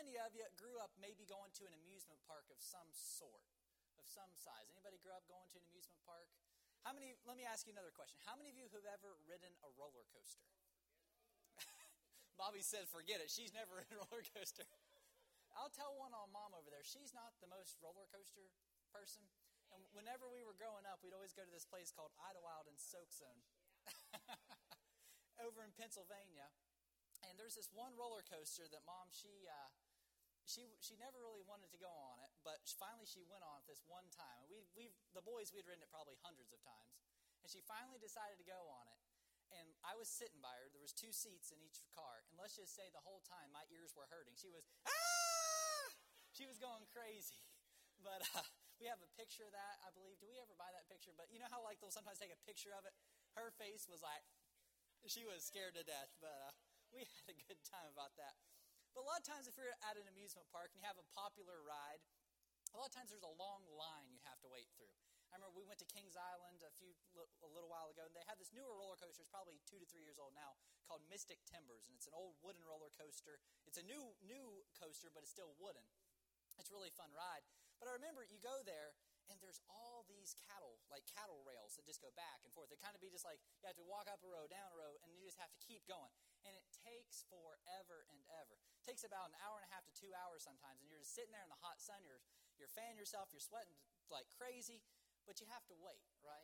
many of you grew up maybe going to an amusement park of some sort, of some size? Anybody grew up going to an amusement park? How many? Let me ask you another question. How many of you have ever ridden a roller coaster? Bobby said, forget it. She's never ridden a roller coaster. I'll tell one on Mom over there. She's not the most roller coaster person. And whenever we were growing up, we'd always go to this place called Idlewild in Soak Zone over in Pennsylvania. And there's this one roller coaster that Mom, she never really wanted to go on it, but finally she went on it this one time. The boys, we'd ridden it probably hundreds of times. And she finally decided to go on it. And I was sitting by her. There was 2 seats in each car. And let's just say the whole time my ears were hurting. She was, ah! She was going crazy. But we have a picture of that, I believe. Do we ever buy that picture? But you know how like they'll sometimes take a picture of it? Her face was like, she was scared to death. But we had a good time about that. But a lot of times if you're at an amusement park and you have a popular ride, a lot of times there's a long line you have to wait through. I remember we went to Kings Island a little while ago, and they had this newer roller coaster. It's probably 2 to 3 years old now, called Mystic Timbers, and it's an old wooden roller coaster. It's a new coaster, but it's still wooden. It's a really fun ride. But I remember you go there, and there's all these cattle rails that just go back and forth. They kind of be just like you have to walk up a row, down a row, and you just have to keep going. And it takes forever and ever. It takes about an hour and a half to 2 hours sometimes, and you're just sitting there in the hot sun. You're fanning yourself. You're sweating like crazy. But you have to wait, right?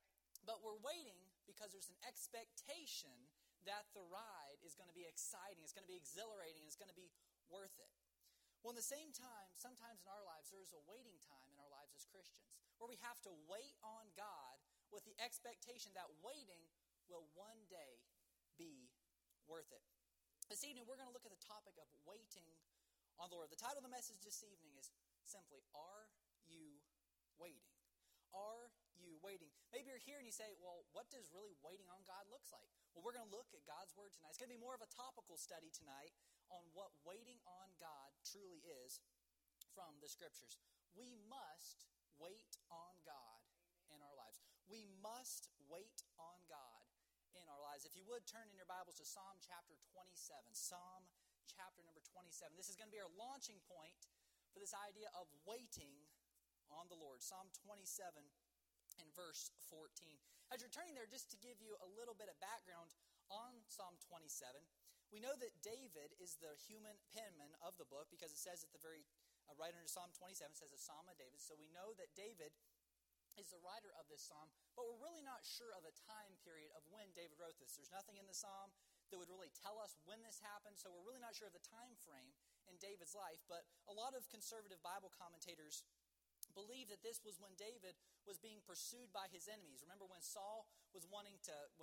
But we're waiting because there's an expectation that the ride is going to be exciting, it's going to be exhilarating, and it's going to be worth it. Well, in the same time, sometimes in our lives, there is a waiting time in our lives as Christians, where we have to wait on God with the expectation that waiting will one day be worth it. This evening, we're going to look at the topic of waiting on the Lord. The title of the message this evening is simply, Are You Waiting? Are you waiting? Maybe you're here and you say, well, what does really waiting on God looks like? Well, we're going to look at God's Word tonight. It's going to be more of a topical study tonight on what waiting on God truly is from the Scriptures. We must wait on God in our lives. We must wait on God in our lives. If you would turn in your Bibles to Psalm chapter 27. Psalm chapter number 27. This is going to be our launching point for this idea of waiting on the Lord. Psalm 27 and verse 14. As you're turning there, just to give you a little bit of background on Psalm 27, we know that David is the human penman of the book because it says at the very, right under Psalm 27, it says a Psalm of David. So we know that David is the writer of this psalm, but we're really not sure of a time period of when David wrote this. There's nothing in the psalm that would really tell us when this happened, so we're really not sure of the time frame in David's life, but a lot of conservative Bible commentators believe that this was when David was being pursued by his enemies. Remember when Saul was wanting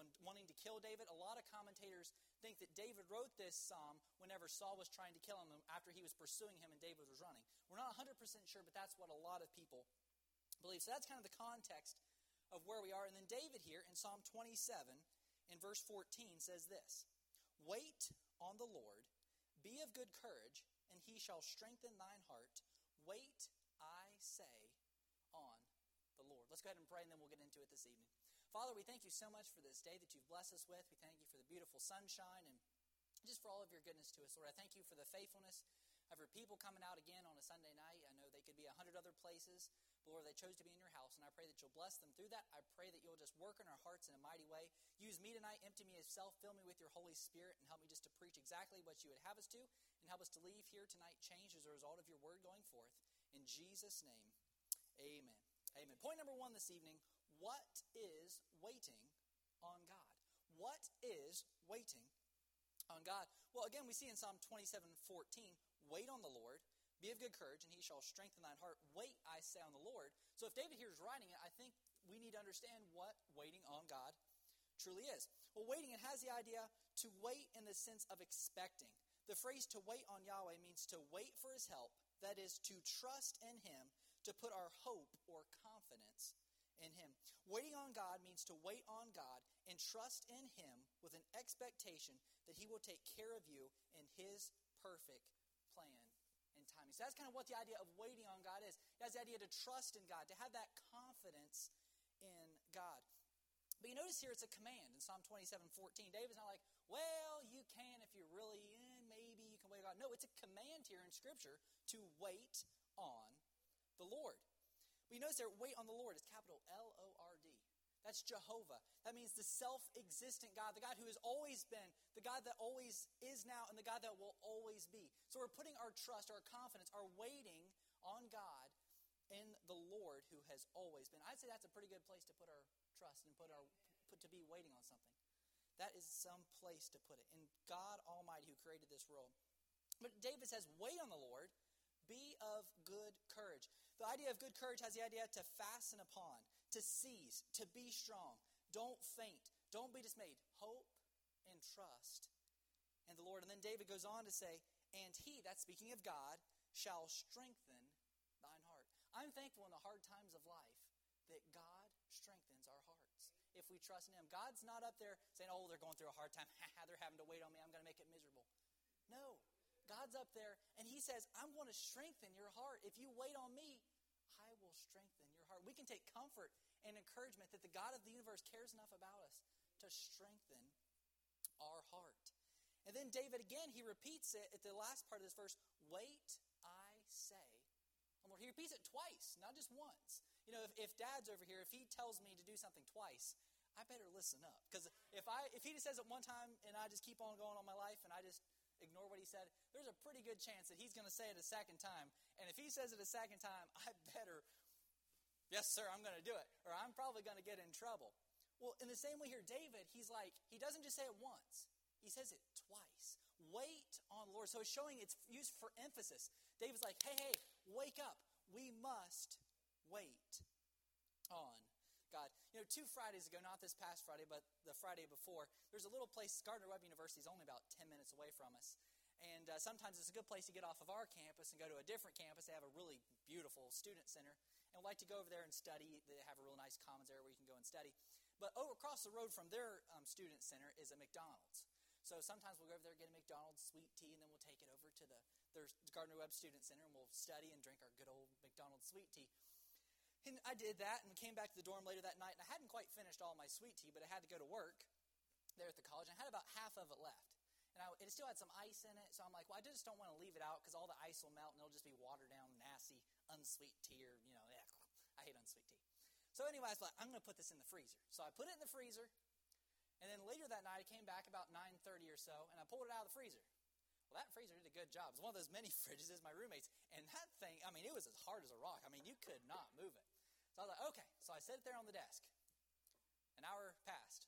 to kill David? A lot of commentators think that David wrote this psalm whenever Saul was trying to kill him after he was pursuing him and David was running. We're not 100% sure, but that's what a lot of people believe. So that's kind of the context of where we are. And then David here in Psalm 27 in verse 14 says this, Wait on the Lord, be of good courage, and he shall strengthen thine heart. Wait, I say, on the Lord. Let's go ahead and pray, and then we'll get into it this evening. Father, we thank you so much for this day that you've blessed us with. We thank you for the beautiful sunshine and just for all of your goodness to us. Lord, I thank you for the faithfulness of your people coming out again on a Sunday night. I know they could be 100 other places, but Lord, they chose to be in your house, and I pray that you'll bless them through that. I pray that you'll just work in our hearts in a mighty way. Use me tonight, empty me of self, fill me with your Holy Spirit, and help me just to preach exactly what you would have us to, and help us to leave here tonight changed as a result of your word going forth. In Jesus' name, amen. Amen. Point number 1 this evening, what is waiting on God? What is waiting on God? Well, again, we see in Psalm 27:14, wait on the Lord, be of good courage, and he shall strengthen thine heart. Wait, I say, on the Lord. So if David here is writing it, I think we need to understand what waiting on God truly is. Well, waiting, it has the idea to wait in the sense of expecting. The phrase to wait on Yahweh means to wait for his help. That is, to trust in him, to put our hope or confidence in him. Waiting on God means to wait on God and trust in him with an expectation that he will take care of you in his perfect plan and timing. So that's kind of what the idea of waiting on God is. It has the idea to trust in God, to have that confidence in God. But you notice here it's a command in Psalm 27:14. David's not like, well, you can if you're really in, maybe you can wait. God. No, it's a command here in Scripture to wait on the Lord. But you notice there, wait on the Lord. It's capital L-O-R-D. That's Jehovah. That means the self-existent God, the God who has always been, the God that always is now, and the God that will always be. So we're putting our trust, our confidence, our waiting on God in the Lord who has always been. I'd say that's a pretty good place to put our trust and to be waiting on something. That is some place to put it. In God Almighty who created this world. But David says, wait on the Lord, be of good courage. The idea of good courage has the idea to fasten upon, to seize, to be strong. Don't faint. Don't be dismayed. Hope and trust in the Lord. And then David goes on to say, and he, that's speaking of God, shall strengthen thine heart. I'm thankful in the hard times of life that God strengthens our hearts if we trust in him. God's not up there saying, oh, they're going through a hard time. They're having to wait on me. I'm going to make it miserable. No. God's up there, and he says, I'm going to strengthen your heart. If you wait on me, I will strengthen your heart. We can take comfort and encouragement that the God of the universe cares enough about us to strengthen our heart. And then David, again, he repeats it at the last part of this verse, wait, I say. Lord. He repeats it twice, not just once. You know, if Dad's over here, if he tells me to do something twice, I better listen up. Because if he just says it one time and I just keep on going on my life and I just ignore what he said, there's a pretty good chance that he's going to say it a second time. And if he says it a second time, I better, yes, sir, I'm going to do it. Or I'm probably going to get in trouble. Well, in the same way here, David, he's like, he doesn't just say it once. He says it twice. Wait on the Lord. So it's showing it's used for emphasis. David's like, hey, wake up. We must wait on God. You know, 2 Fridays ago, not this past Friday, but the Friday before, there's a little place, Gardner-Webb University is only about 10 minutes away from us. And sometimes it's a good place to get off of our campus and go to a different campus. They have a really beautiful student center. And we like to go over there and study. They have a real nice commons area where you can go and study. But across the road from their student center is a McDonald's. So sometimes we'll go over there, get a McDonald's sweet tea, and then we'll take it over to their Gardner-Webb Student Center, and we'll study and drink our good old McDonald's sweet tea. And I did that, and we came back to the dorm later that night, and I hadn't quite finished all my sweet tea, but I had to go to work there at the college, and I had about half of it left. And it still had some ice in it, so I'm like, well, I just don't want to leave it out because all the ice will melt, and it'll just be watered down, nasty, unsweet tea, or, I hate unsweet tea. So anyway, I was like, I'm going to put this in the freezer. So I put it in the freezer, and then later that night, I came back about 9:30 or so, and I pulled it out of the freezer. Well, that freezer did a good job. It's one of those mini fridges as my roommate's, and that thing, it was as hard as a rock. You could not move it. So I was like, okay. So I set it there on the desk. An hour passed.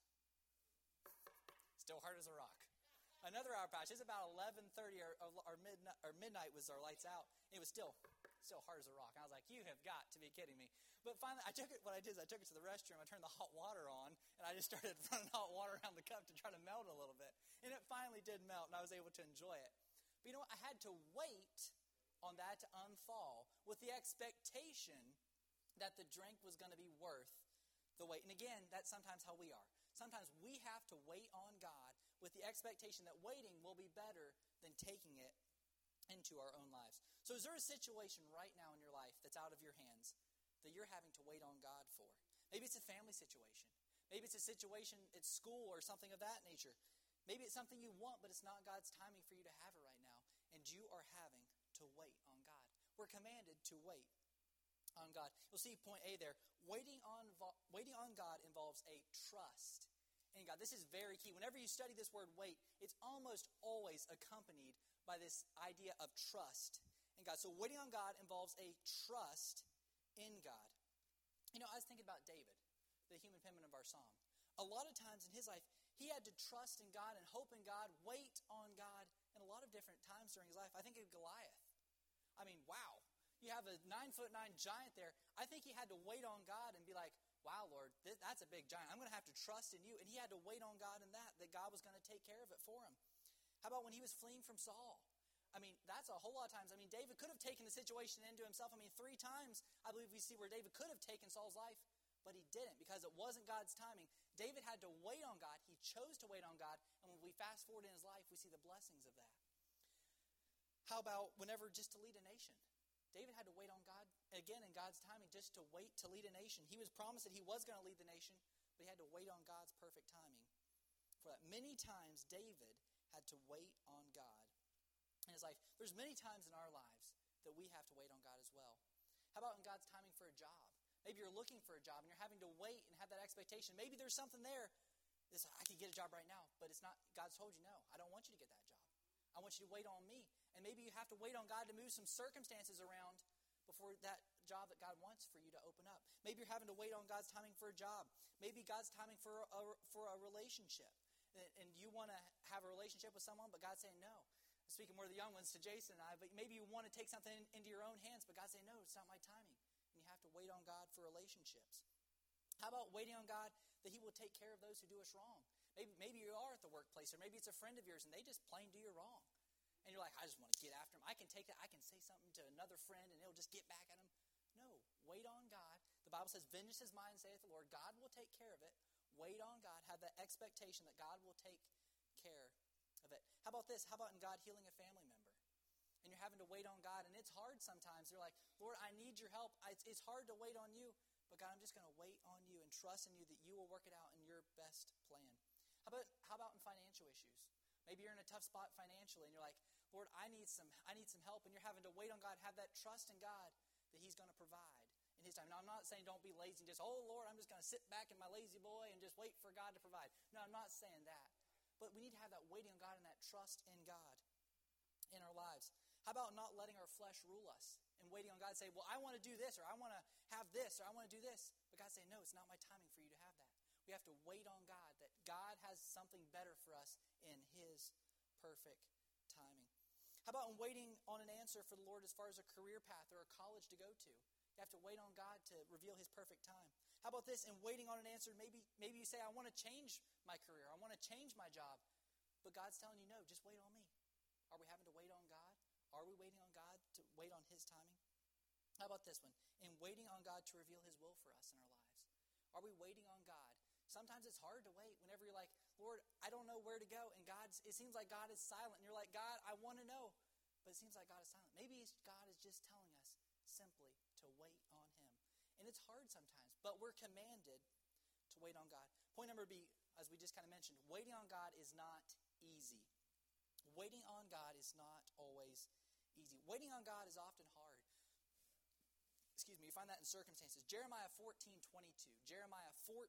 Still hard as a rock. Another hour passed. It's about 11:30 or midnight was our lights out. It was still hard as a rock. I was like, you have got to be kidding me. But finally, what I did is I took it to the restroom, I turned the hot water on, and I just started running hot water around the cup to try to melt a little bit. And it finally did melt, and I was able to enjoy it. But you know what? I had to wait on that to unthaw with the expectation that the drink was going to be worth the wait. And again, that's sometimes how we are. Sometimes we have to wait on God with the expectation that waiting will be better than taking it into our own lives. So is there a situation right now in your life that's out of your hands that you're having to wait on God for? Maybe it's a family situation. Maybe it's a situation at school or something of that nature. Maybe it's something you want, but it's not God's timing for you to have it right now. And you are having to wait on God. We're commanded to wait on God. You'll see point A there. Waiting on God involves a trust in God. This is very key. Whenever you study this word wait, it's almost always accompanied by this idea of trust in God. So waiting on God involves a trust in God. I was thinking about David, the human penman of our psalm. A lot of times in his life, he had to trust in God and hope in God, wait on God in a lot of different times during his life. I think of Goliath. Wow. You have a 9'9" giant there. I think he had to wait on God and be like, wow, Lord, that's a big giant. I'm going to have to trust in you. And he had to wait on God in that God was going to take care of it for him. How about when he was fleeing from Saul? That's a whole lot of times. David could have taken the situation into himself. 3 times, I believe we see where David could have taken Saul's life, but he didn't because it wasn't God's timing. David had to wait on God. He chose to wait on God. And when we fast forward in his life, we see the blessings of that. How about whenever just to lead a nation? David had to wait on God, again, in God's timing, just to wait to lead a nation. He was promised that he was going to lead the nation, but he had to wait on God's perfect timing for that. Many times, David had to wait on God. in his life. There's many times in our lives that we have to wait on God as well. How about in God's timing for a job? Maybe you're looking for a job and you're having to wait and have that expectation. Maybe there's something there that's, I could get a job right now, but it's not. God's told you, no, I don't want you to get that job. I want you to wait on me. And maybe you have to wait on God to move some circumstances around before that job that God wants for you to open up. Maybe you're having to wait on God's timing for a job. Maybe God's timing for a relationship. And you want to have a relationship with someone, but God's saying no. Speaking more of the young ones to Jason and I, but maybe you want to take something into your own hands, but God's saying no, it's not my timing. And you have to wait on God for relationships. How about waiting on God that he will take care of those who do us wrong? Maybe you are at the workplace, or maybe it's a friend of yours and they just plain do you wrong. And you're like, I just want to get after him. I can take that. I can say something to another friend and it'll just get back at him. No, wait on God. The Bible says, vengeance is mine, saith the Lord. God will take care of it. Wait on God. Have that expectation that God will take care of it. How about this? How about in God healing a family member? And you're having to wait on God, and it's hard sometimes. You're like, Lord, I need your help. It's hard to wait on you, but God, I'm just going to wait on you and trust in you that you will work it out in your best plan. How about in financial issues? Maybe you're in a tough spot financially, and you're like, Lord, I need some help, and you're having to wait on God, have that trust in God that he's going to provide in his time. Now, I'm not saying don't be lazy and just, oh, Lord, I'm just going to sit back in my lazy boy and just wait for God to provide. No, I'm not saying that. But we need to have that waiting on God and that trust in God in our lives. How about not letting our flesh rule us and waiting on God to say, well, I want to do this, or I want to have this, or I want to do this. But God saying, no, it's not my timing for you to have that. We have to wait on God, that God has something better for us in his perfect timing. How about in waiting on an answer for the Lord as far as a career path or a college to go to? You have to wait on God to reveal his perfect time. How about this? In waiting on an answer, maybe you say, I want to change my career. I want to change my job. But God's telling you, no, just wait on me. Are we having to wait on God? Are we waiting on God to wait on his timing? How about this one? In waiting on God to reveal his will for us in our lives. Are we waiting on God? Sometimes it's hard to wait whenever you're like, Lord, I don't know where to go. And it seems like God is silent. And you're like, God, I want to know. But it seems like God is silent. Maybe God is just telling us simply to wait on him. And it's hard sometimes, but we're commanded to wait on God. Point number B, as we just kind of mentioned, waiting on God is not easy. Waiting on God is not always easy. Waiting on God is often hard. You find that in circumstances. Jeremiah 14:22. Jeremiah 14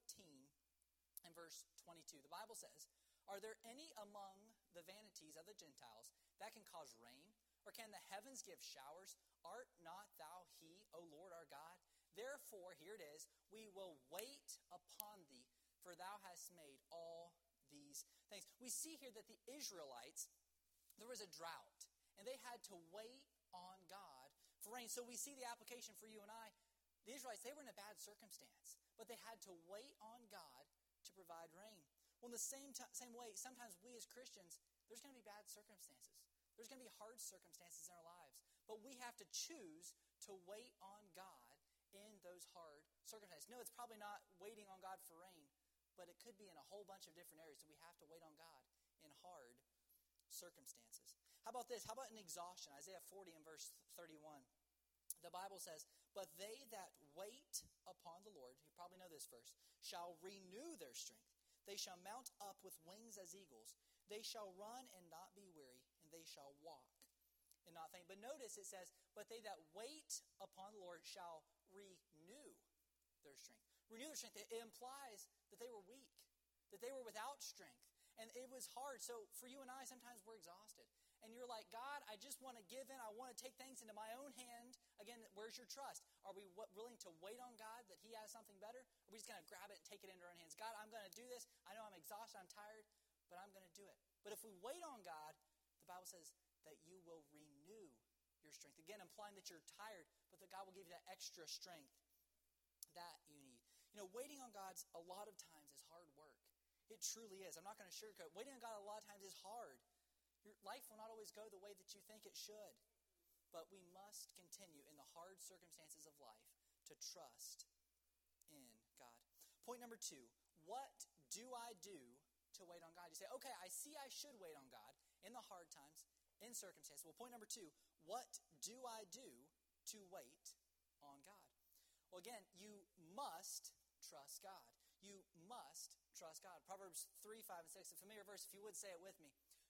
and verse 22. The Bible says, are there any among the vanities of the Gentiles that can cause rain? Or can the heavens give showers? Art not thou he, O Lord our God? Therefore, here it is, we will wait upon thee, for thou hast made all these things. We see here that the Israelites, there was a drought, and they had to wait on God for rain. So we see the application for you and I. The Israelites, they were in a bad circumstance, but they had to wait on God to provide rain. Well, in the same way, sometimes we as Christians, there's going to be bad circumstances. There's going to be hard circumstances in our lives. But we have to choose to wait on God in those hard circumstances. No, it's probably not waiting on God for rain, but it could be in a whole bunch of different areas. So we have to wait on God in hard circumstances. How about this? How about in exhaustion? Isaiah 40 and verse 31. The Bible says, but they that wait upon the Lord, you probably know this verse, shall renew their strength. They shall mount up with wings as eagles. They shall run and not be weary, and they shall walk and not faint. But notice it says, but they that wait upon the Lord shall renew their strength. Renew their strength. It implies that they were weak, that they were without strength. And it was hard. So for you and I, sometimes we're exhausted. And you're like, God, I just want to give in. I want to take things into my own hand. Again, where's your trust? Are we willing to wait on God that he has something better? Or are we just going to grab it and take it into our own hands? God, I'm going to do this. I know I'm exhausted. I'm tired, but I'm going to do it. But if we wait on God, the Bible says that you will renew your strength. Again, implying that you're tired, but that God will give you that extra strength that you need. You know, waiting on God's a lot of times is hard work. It truly is. I'm not going to sugarcoat. Waiting on God a lot of times is hard. Your life will not always go the way that you think it should. But we must continue in the hard circumstances of life to trust in God. Point number 2, what do I do to wait on God? You say, okay, I see I should wait on God in the hard times, in circumstances. Well, point number 2, what do I do to wait on God? Well, again, you must trust God. You must trust God. Proverbs 3, 5, and 6, a familiar verse, if you would say it with me.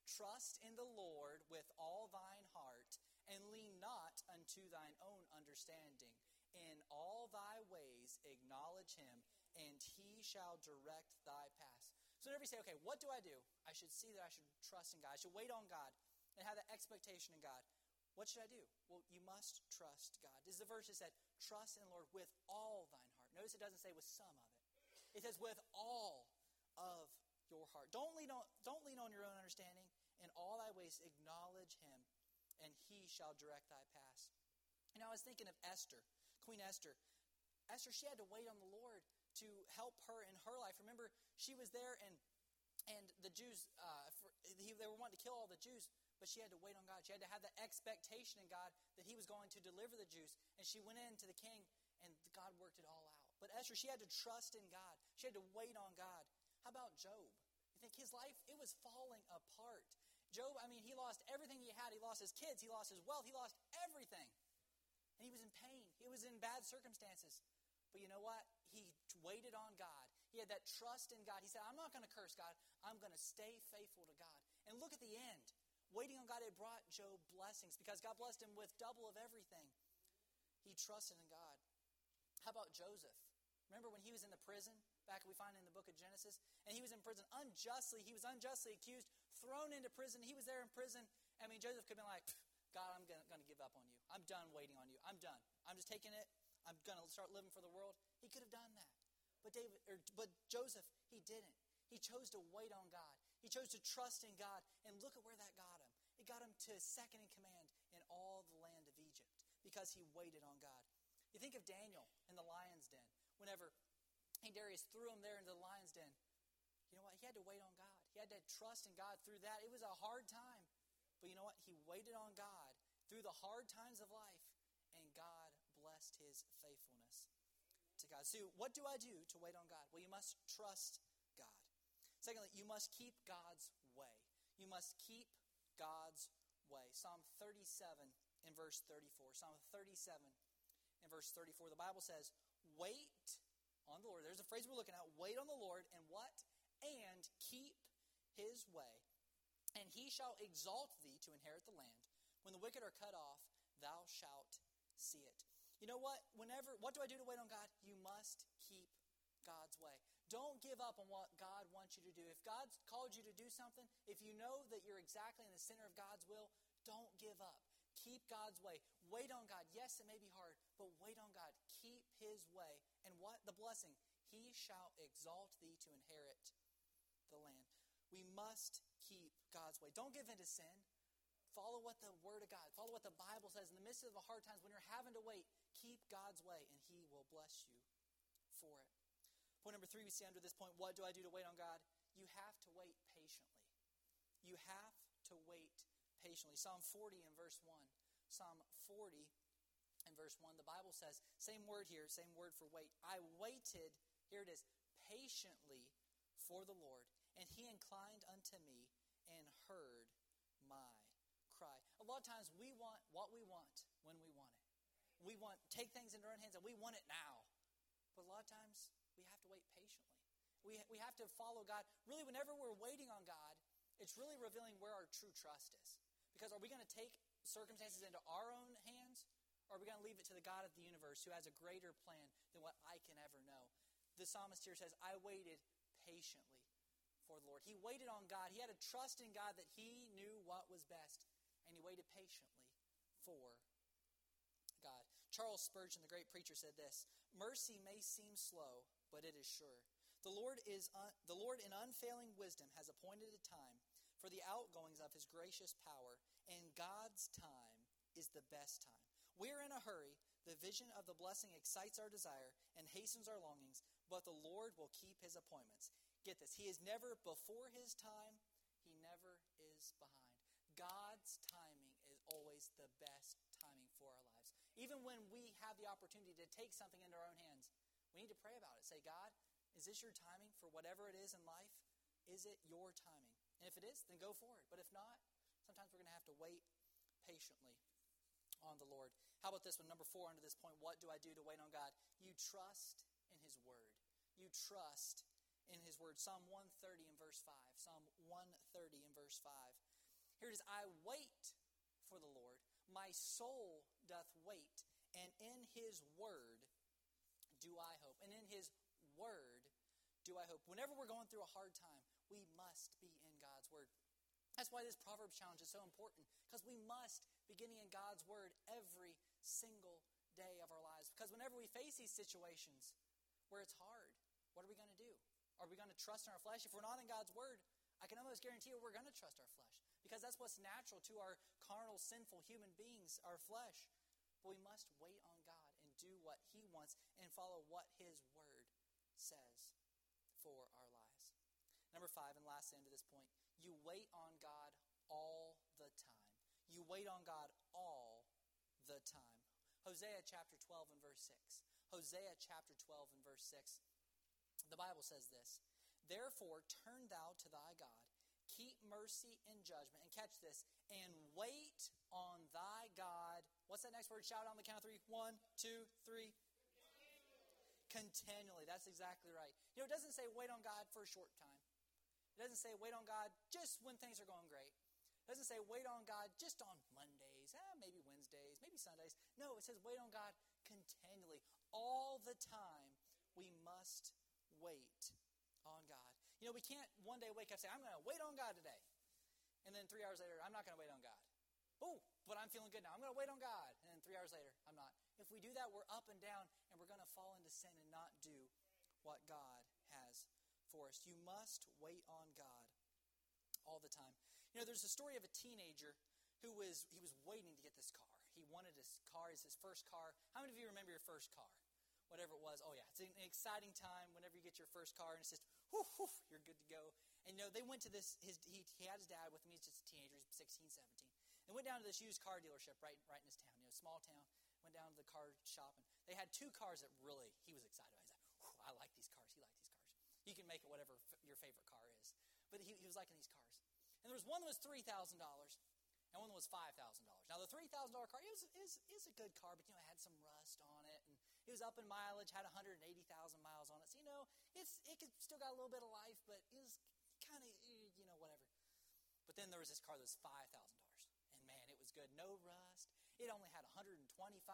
Trust in the Lord with all thine heart, and lean not unto thine own understanding. In all thy ways acknowledge him, and he shall direct thy paths. So whenever you say, okay, what do? I should see that I should trust in God. I should wait on God and have that expectation in God. What should I do? Well, you must trust God. This is the verse that said, trust in the Lord with all thine heart. Notice it doesn't say with some of it. It says with all of your heart. Don't lean on your own understanding. In all thy ways acknowledge him, and he shall direct thy paths. I was thinking of Esther, Queen Esther. Esther, she had to wait on the Lord to help her in her life. Remember, she was there, and the Jews, they were wanting to kill all the Jews, but she had to wait on God. She had to have that expectation in God that he was going to deliver the Jews. And she went in to the king, and God worked it all out. But Esther, she had to trust in God. She had to wait on God. How about Job? You think his life, it was falling apart. Job, he lost everything he had. He lost his kids. He lost his wealth. He lost everything. And he was in pain. He was in bad circumstances. But you know what? He waited on God. He had that trust in God. He said, I'm not going to curse God. I'm going to stay faithful to God. And look at the end. Waiting on God, it brought Job blessings because God blessed him with double of everything. He trusted in God. How about Joseph? Remember when he was in the prison, back we find in the book of Genesis, and he was in prison unjustly. He was unjustly accused, thrown into prison. He was there in prison. Joseph could have been like, God, I'm going to give up on you. I'm done waiting on you. I'm done. I'm just taking it. I'm going to start living for the world. He could have done that. But Joseph, he didn't. He chose to wait on God. He chose to trust in God. And look at where that got him. It got him to second in command in all the land of Egypt because he waited on God. You think of Daniel in the lion's den. Whenever King Darius threw him there into the lion's den, you know what? He had to wait on God. He had to trust in God through that. It was a hard time. But you know what? He waited on God through the hard times of life, and God blessed his faithfulness to God. So what do I do to wait on God? Well, you must trust God. Secondly, you must keep God's way. You must keep God's way. Psalm 37 in verse 34. Psalm 37 in verse 34. The Bible says, wait on the Lord. There's a phrase we're looking at. Wait on the Lord, and what? And keep his way. And he shall exalt thee to inherit the land. When the wicked are cut off, thou shalt see it. You know what? What do I do to wait on God? You must keep God's way. Don't give up on what God wants you to do. If God's called you to do something, if you know that you're exactly in the center of God's will, don't give up. Keep God's way. Wait on God. Yes, it may be hard, but wait on God. Keep his way. And what? The blessing. He shall exalt thee to inherit the land. We must keep God's way. Don't give in to sin. Follow what the Word of God, follow what the Bible says. In the midst of the hard times when you're having to wait, keep God's way, and he will bless you for it. Point number 3 we see under this point, what do I do to wait on God? You have to wait patiently. You have to wait patiently. Psalm 40 in verse 1. Psalm 40 in verse 1, the Bible says, same word here, same word for wait. I waited, here it is, patiently for the Lord, and he inclined unto me and heard my cry. A lot of times we want what we want when we want it. We take things into our own hands and we want it now. But a lot of times we have to wait patiently. We have to follow God. Really, whenever we're waiting on God, it's really revealing where our true trust is. Because are we going to take circumstances into our own hands, or are we going to leave it to the God of the universe who has a greater plan than what I can ever know? The psalmist here says, I waited patiently for the Lord. He waited on God. He had a trust in God that he knew what was best. And he waited patiently for God. Charles Spurgeon, the great preacher, said this, mercy may seem slow, but it is sure. The Lord in unfailing wisdom has appointed a time for the outgoings of his gracious power, and God's time is the best time. We're in a hurry. The vision of the blessing excites our desire and hastens our longings, but the Lord will keep his appointments. Get this, he is never before his time, he never is behind. God's timing is always the best timing for our lives. Even when we have the opportunity to take something into our own hands, we need to pray about it. Say, God, is this your timing for whatever it is in life? Is it your timing? And if it is, then go for it. But if not, sometimes we're going to have to wait patiently on the Lord. How about this one? Number 4 under this point, what do I do to wait on God? You trust in his word. You trust in his word. Psalm 130 in verse 5. Psalm 130 in verse 5. Here it is, I wait for the Lord. My soul doth wait, and in his word do I hope. And in his word do I hope. Whenever we're going through a hard time, we must be in God's word. That's why this Proverbs challenge is so important, because we must be getting in God's word every single day of our lives. Because whenever we face these situations where it's hard, what are we going to do? Are we going to trust in our flesh? If we're not in God's word, I can almost guarantee you we're going to trust our flesh, because that's what's natural to our carnal, sinful human beings, our flesh. But we must wait on God and do what he wants and follow what his word says for our lives. Number 5, and last end of this point, you wait on God all the time. You wait on God all the time. Hosea chapter 12 and verse 6. Hosea chapter 12 and verse 6. The Bible says this, therefore turn thou to thy God, keep mercy and judgment, and catch this, and wait on thy God. What's that next word? Shout on the count of 3. 1, 2, 3. Continually. That's exactly right. You know, it doesn't say wait on God for a short time. It doesn't say wait on God just when things are going great. It doesn't say wait on God just on Mondays, maybe Wednesdays, maybe Sundays. No, it says wait on God continually. All the time we must wait on God. You know, we can't one day wake up and say, I'm going to wait on God today. And then 3 hours later, I'm not going to wait on God. Oh, but I'm feeling good now. I'm going to wait on God. And then 3 hours later, I'm not. If we do that, we're up and down, and we're going to fall into sin and not do what God has for us. You must wait on God all the time. You know, there's a story of a teenager who was waiting to get this car. He wanted his car. It's his first car. How many of you remember your first car? Whatever it was. Oh, yeah. It's an exciting time whenever you get your first car, and it's just, whoo, whoo, you're good to go. And, you know, they went to this, he had his dad with him. He's just a teenager. He's 16, 17. They went down to this used car dealership right in his town, you know, small town. Went down to the car shop, and they had 2 cars that really he was excited about. He's like, I like these cars. He liked these cars. You can make it whatever your favorite car is. But he was liking these cars. And there was one that was $3,000, and one that was $5,000. Now, the $3,000 car is a good car, but, you know, it had some rust on it, and it was up in mileage, had 180,000 miles on it. So, you know, it could still got a little bit of life, but it was kind of, you know, whatever. But then there was this car that was $5,000. And, man, it was good. No rust. It only had 125,000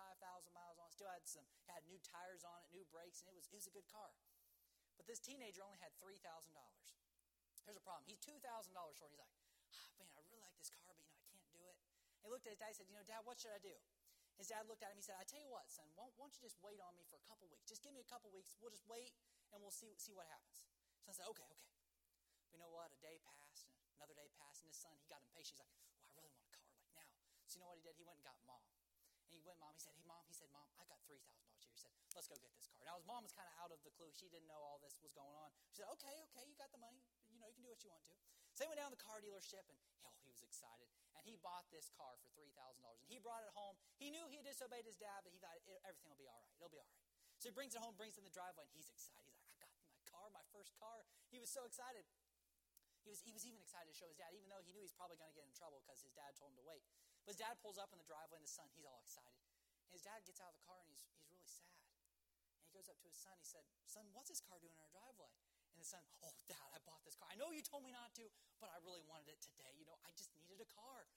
miles on it. Still had new tires on it, new brakes, and it was a good car. But this teenager only had $3,000. There's a problem. He's $2,000 short. He's like, man, I really like this car, but, you know, I can't do it. And he looked at his dad and said, you know, Dad, what should I do? His dad looked at him. He said, I tell you what, son, why don't you just wait on me for a couple weeks? Just give me a couple weeks. We'll just wait, and we'll see what happens. Son said, okay. But you know what? A day passed, and another day passed, and his son, he got impatient. He's like, well, I really want a car like now. So you know what he did? He went and got Mom. And he went, Mom, he said, hey, Mom. He said, Mom, I got $3,000 here. He said, let's go get this car. Now, his mom was kind of out of the clue. She didn't know all this was going on. She said, okay, you got the money. You know, you can do what you want to. So they went down to the car dealership, and hell, he was excited. And he bought this car for $3,000. And he brought it home. He knew he had disobeyed his dad, but he thought everything will be all right. It'll be all right. So he brings it home, brings it in the driveway, and he's excited. He's like, I got my car, my first car. He was so excited. He was even excited to show his dad, even though he knew he's probably going to get in trouble because his dad told him to wait. But his dad pulls up in the driveway, and the son, he's all excited. And his dad gets out of the car, and he's really sad. And he goes up to his son. He said, son, what's this car doing in our driveway? And the son, oh, Dad, I bought this car. I know you told me not to, but I really wanted it today. You know, I just needed a car.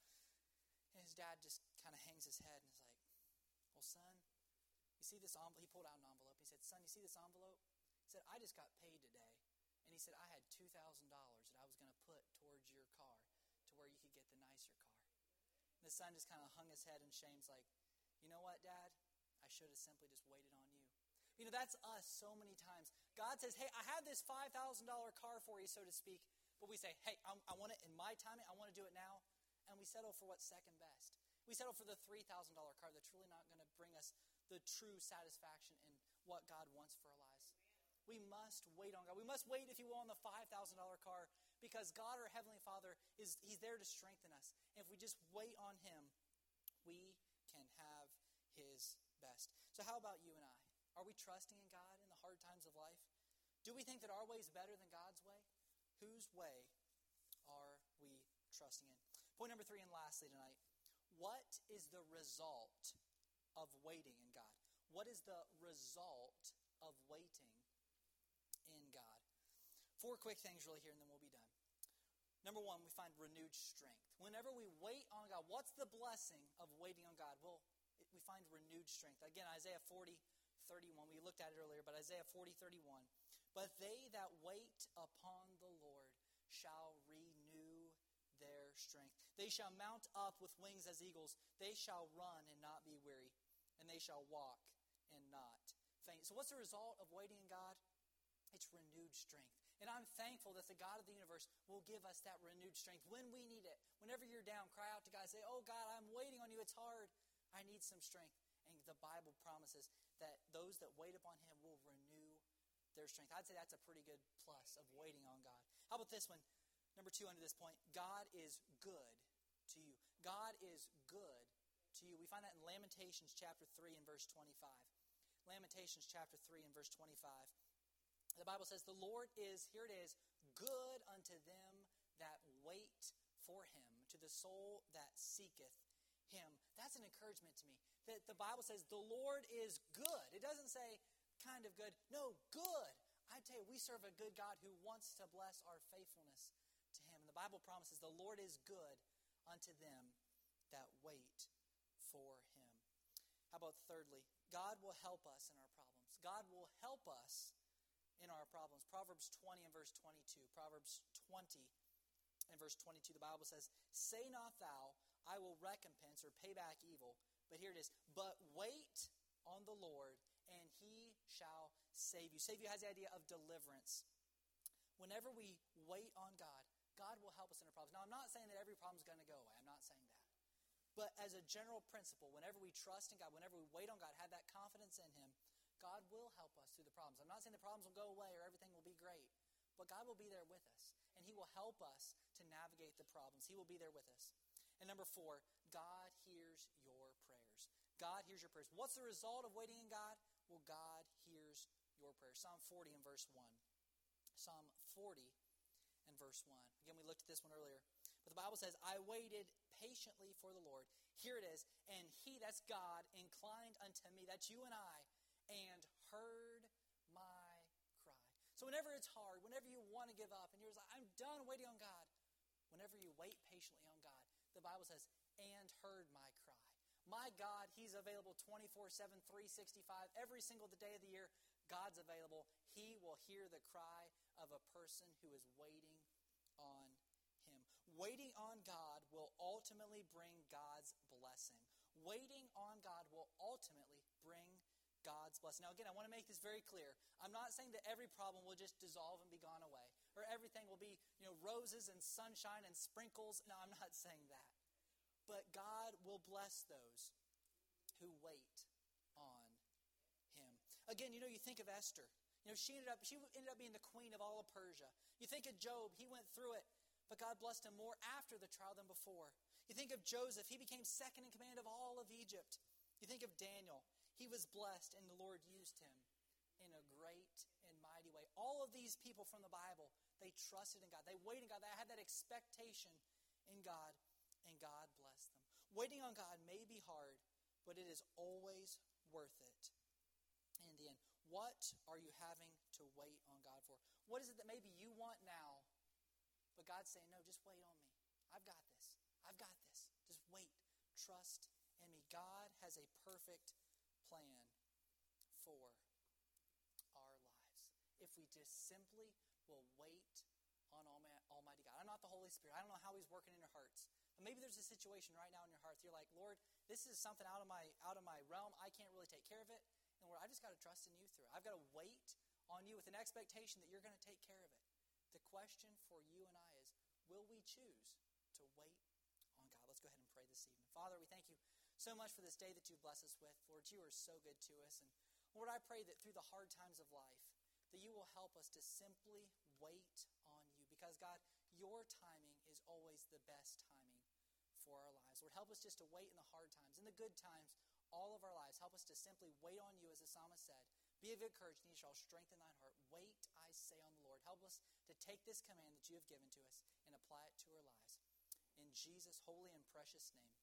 And his dad just kind of hangs his head and is like, well, son, you see this envelope? He pulled out an envelope. He said, son, you see this envelope? He said, I just got paid today. And he said, I had $2,000 that I was going to put towards your car to where you could get the nicer car. And the son just kind of hung his head in shame. He's like, you know what, Dad? I should have simply just waited on you. You know, that's us so many times. God says, hey, I have this $5,000 car for you, so to speak. But we say, hey, I want it in my timing. I want to do it now. And we settle for what's second best. We settle for the $3,000 car that's really not going to bring us the true satisfaction in what God wants for our lives. We must wait on God. We must wait, if you will, on the $5,000 car, because God, our Heavenly Father, He's there to strengthen us. And if we just wait on Him, we can have His best. So how about you and I? Are we trusting in God in the hard times of life? Do we think that our way is better than God's way? Whose way are we trusting in? Point number 3, and lastly tonight, what is the result of waiting in God? What is the result of waiting in God? 4 quick things really here, and then we'll be done. Number one, we find renewed strength. Whenever we wait on God, what's the blessing of waiting on God? Well, we find renewed strength. Again, Isaiah 40:31. We looked at it earlier, but Isaiah 40:31. But they that wait upon the Lord shall renew their strength. They shall mount up with wings as eagles. They shall run and not be weary, and they shall walk and not faint. So what's the result of waiting in God? It's renewed strength. And I'm thankful that the God of the universe will give us that renewed strength when we need it. Whenever you're down, cry out to God. Say, oh God, I'm waiting on you. It's hard. I need some strength. And the Bible promises that those that wait upon Him will renew their strength. I'd say that's a pretty good plus of waiting on God. How about this one? Number 2 under this point. God is good to you. God is good to you. We find that in Lamentations chapter 3 and verse 25. Lamentations chapter 3 and verse 25. The Bible says, the Lord is, here it is, good unto them that wait for Him, to the soul that seeketh Him. That's an encouragement to me. That the Bible says the Lord is good. It doesn't say kind of good. No, good. I tell you, we serve a good God who wants to bless our faithfulness to Him. And the Bible promises the Lord is good unto them that wait for Him. How about thirdly, God will help us in our problems. God will help us in our problems. Proverbs 20 and verse 22. Proverbs 20 and verse 22. The Bible says, say not thou, I will recompense or pay back evil. But here it is. But wait on the Lord, and He shall save you. Save you has the idea of deliverance. Whenever we wait on God, God will help us in our problems. Now, I'm not saying that every problem is going to go away. I'm not saying that. But as a general principle, whenever we trust in God, whenever we wait on God, have that confidence in Him, God will help us through the problems. I'm not saying the problems will go away or everything will be great, but God will be there with us, and He will help us to navigate the problems. He will be there with us. And number 4, God hears your prayers. God hears your prayers. What's the result of waiting in God? Well, God hears your prayers. Psalm 40 and verse 1. Psalm 40 and verse 1. Again, we looked at this one earlier. But the Bible says, I waited patiently for the Lord. Here it is. And He, that's God, inclined unto me, that's you and I, and heard my cry. So whenever it's hard, whenever you want to give up, and you're like, I'm done waiting on God, whenever you wait patiently on God, the Bible says, and heard my cry. My God, He's available 24/7, 365, every single day of the year. God's available. He will hear the cry of a person who is waiting on Him. Waiting on God will ultimately bring God's blessing. Waiting on God will ultimately bring God's blessing. Now again, I want to make this very clear. I'm not saying that every problem will just dissolve and be gone away. Or everything will be, roses and sunshine and sprinkles. No, I'm not saying that. But God will bless those who wait on Him. Again, you think of Esther. She ended up being the queen of all of Persia. You think of Job, he went through it, but God blessed him more after the trial than before. You think of Joseph, he became second in command of all of Egypt. You think of Daniel, he was blessed and the Lord used him in a great and mighty way. All of these people from the Bible, they trusted in God. They waited on God. They had that expectation in God, and God blessed them. Waiting on God may be hard, but it is always worth it. In the end, what are you having to wait on God for? What is it that maybe you want now, but God's saying, no, just wait on me. I've got this. I've got this. Just wait. Trust in me. God has a perfect plan for our lives. If we just simply will wait on Almighty God. I'm not the Holy Spirit. I don't know how He's working in your hearts. But maybe there's a situation right now in your heart. You're like, Lord, this is something out of my realm. I can't really take care of it. And Lord, I just got to trust in you through it. I've got to wait on you with an expectation that you're going to take care of it. The question for you and I is, will we choose to wait on God? Let's go ahead and pray this evening. Father, we thank you so much for this day that you've blessed us with. Lord, you are so good to us. And Lord, I pray that through the hard times of life, that you will help us to simply wait on you. Because God, your timing is always the best timing for our lives. Lord, help us just to wait in the hard times. In the good times, all of our lives, help us to simply wait on you, as the psalmist said. Be of good courage, and he shall strengthen thine heart. Wait, I say, on the Lord. Help us to take this command that you have given to us and apply it to our lives. In Jesus' holy and precious name.